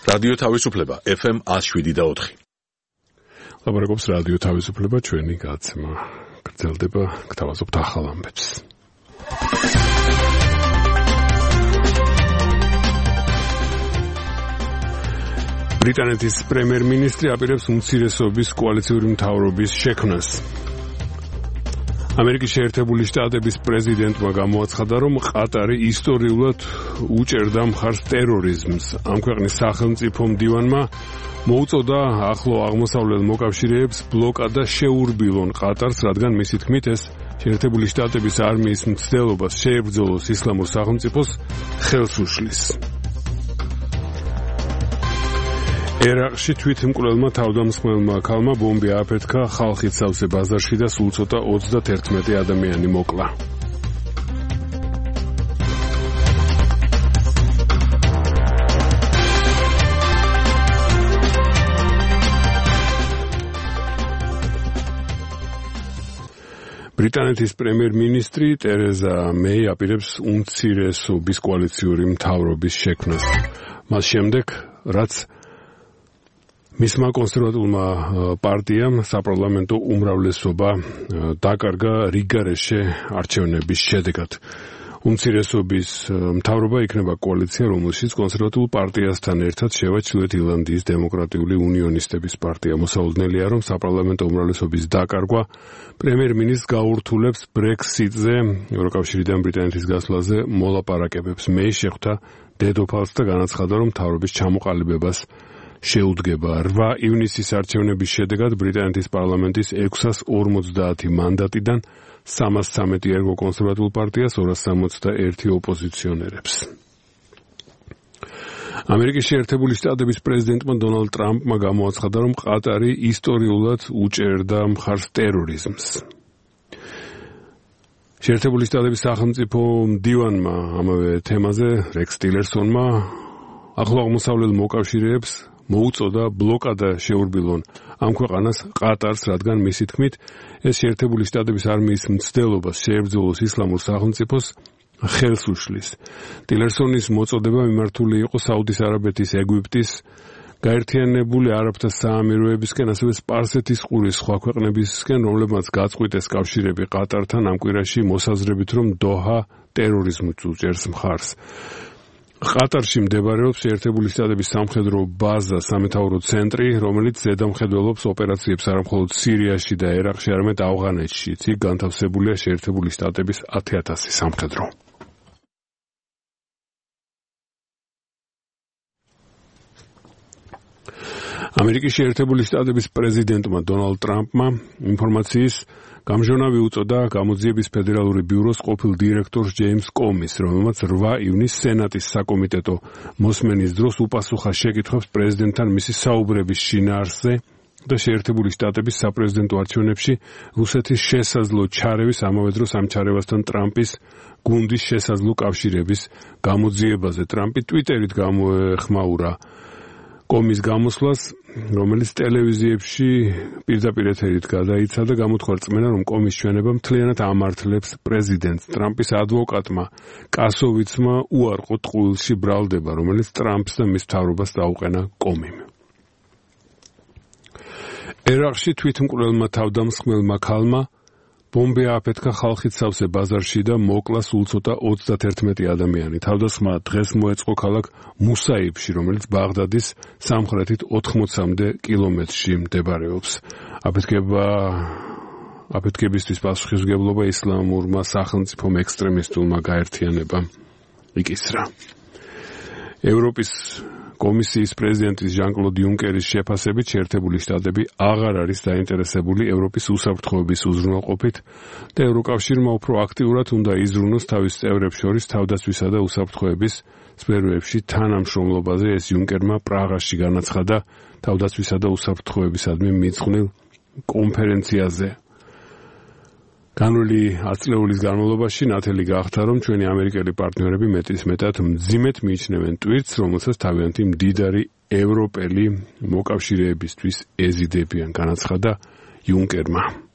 რადიო თავისუფლება FM 107.4. ლაპარაკობს რადიო თავისუფლება, ჩვენი გაცემა გრძელდება, გთავაზობთ ახალ ამბებს. ბრიტანეთის პრემიერ-მინისტრი აპირებს უმცირესობის კოალიციური მთავრობის შექმნას. ამერიკის შეერთებული შტატების პრეზიდენტმა გამოაცხადა, რომ ყატარი ისტორიულად უჭერდა მხარს ტერორიზმს. ამ ქვეყნის სახელმწიფო მდივანმა მოუწოდა ახლო აღმოსავლელ მოკავშირეებს ბლოკადა შეურბილონ ყატარს, რადგან მისი თქმით ეს შეერთებული შტატების არმიის მცდელობას შეებრძოლოს ისლამურ სახელმწიფოს ხელს უშლის. ერაყში თვითმკვლელმა თავდამსხმელმა ქალმა ბომბი ააფეთქა ხალხით სავსე ბაზარში და სულ ცოტა 31 ადამიანი მოკლა. ბრიტანეთის პრემიერ-მინისტრი ტერეზა მეი აპირებს უმცირესობის კოალიციური მთავრობის შექმნას. მას შემდეგ, რაც მისმა კონსერვატულმა პარტიამ საპარლამენტო უმრავლესობა დაკარგა რიგგარეშე არჩევნების შედეგად. უმცირესობის მთავრობა იქნება კოალიცია, რომელშიც კონსერვატულ პარტიასთან ერთად შევა ჩრდილოეთ ირლანდიის დემოკრატიული უნიონისტების პარტია. მოსაუძნელია, რომ საპარლამენტო უმრავლესობის დაკარგვა პრემიერ-მინისტრს გაურთულებს ბრექსიტზე, ევროკავშირიდან ბრიტანეთის გასვლაზე მოლაპარაკებებს. მეი შეხვდა დედოფალს და განაცხადა, რომ მთავრობის ჩამოყალიბებას შეუდგება. 8 ივნისის არჩევნების შედეგად ბრიტანეთის პარლამენტის 650 მანდატიდან 313 ერგო კონსერვატულ პარტიას, 261 ოპოზიციონერებს. ამერიკის შეერთებული შტატების პრეზიდენტმა დონალდ ტრამპმა გამოაცხადა, რომ ყატარი ისტორიულად უჭერდა მხარს ტერორიზმს. შეერთებული შტატების სახელმწიფო მდივანმა ამავე თემაზე რექს ტილერსონმა ახლო აღმოსავლელ მოკავშირეებს მოუწოდა ბლოკადა შეურბილონ ამ ქვეყანას ყატარს, რადგან მისი თქმით ეს შეერთებული შტატების არმიის მცდელობას შეებრძოლოს ისლამურ სახელმწიფოს ხელს უშლის. ტილერსონის მოწოდება მიმართული იყო საუდის არაბეთის, ეგვიპტის, გაერთიანებული არაბთა საამიროებისკენ, ასევე სპარსეთის ყურის სხვა ქვეყნებისკენ, რომლებმაც გაწყვიტეს კავშირები ყატართან ამ კვირაში მოსაზრებით, რომ დოჰა ტერორიზმს უჭერს მხარს. ყატარში მდებარეობს შეერთებული შტატების სამხედრო ბაზა, სამეთაურო ცენტრი, რომელიც ზედამხედველობს ოპერაციებს არა მხოლოდ სირიაში და ერაყში, არამედ ავღანეთშიც. იქ განთავსებულია შეერთებული შტატების 10,000 სამხედრო. ამერიკის შეერთებული შტატების პრეზიდენტმა დონალდ ტრამპმა ინფორმაციის გამჟონავი უწოდა გამოძიების ფედერალური ბიუროს ყოფილ დირექტორს ჯეიმს კომის, რომელმაც 8 ივნისს სენატის საკომიტეტო მოსმენის დროს უპასუხა შეკითხვებს პრეზიდენტთან მისი საუბრების შინაარსზე და შეერთებული შტატების საპრეზიდენტო არჩევნებში რუსეთის შესაძლო ჩარევის, ამავე დროს ამ ჩარევასთან ტრამპის გუნდის შესაძლო კავშირების გამოძიებაზე. ტრამპი ტვიტერით გამოეხმაურა კომის გამოსვლას, რომელიც ტელევიზიებში პირდაპირ ეთერით გადაიცა და გამოთქვა რწმენა, რომ კომის ჩვენება მთლიანად ამართლებს პრეზიდენტს. ტრამპის ადვოკატმა კასოვიცმა უარყო ტყუილში ბრალდება, რომელიც ტრამპს და მის მთავრობას დაუყენა კომიმ. ერაყში თვითმკვლელმა თავდამსხმელმა ქალმა ბომბი ააფეთქა ხალხით სავსე ბაზარში და მოკლა სულ ცოტა 31 ადამიანი. თავდასხმა დღეს მოეწყო ქალაქ მუსაიბში, რომელიც ბაღდადის სამხრეთით 80-მდე კილომეტრში მდებარეობს. აფეთქებისთვის პასუხისმგებლობა ისლამურმა სახელმწიფომ ექსტრემისტულმა გაერთიანებამ იკისრა. ევროპის კომისიის პრეზიდენტის ჟან-კლოდ იუნკერის შეფასებით შეერთებული შტატები აღარ არის დაინტერესებული ევროპის უსაფრთხოების უზრუნველყოფით და ევროკავშირმა უფრო აქტიურად უნდა იზრუნოს თავის წევრებს შორის თავდაცვისა და უსაფრთხოების სფეროებში თანამშრომლობაზე. ეს იუნკერმა პრაღაში განაცხადა თავდაცვისა და უსაფრთხოებისადმი მიძღვნილ კონფერენციაზე. განვლილი 10 წლეულის განმავლობაში ნათელი გახდა, რომ ჩვენი ამერიკელი პარტნიორები მეტისმეტად მძიმედ მიიჩნევენ ტვირთს, რომელსაც თავიანთი მდიდარი ევროპელი მოკავშირეებისთვის ეზიდებიან, განაცხადა იუნკერმა.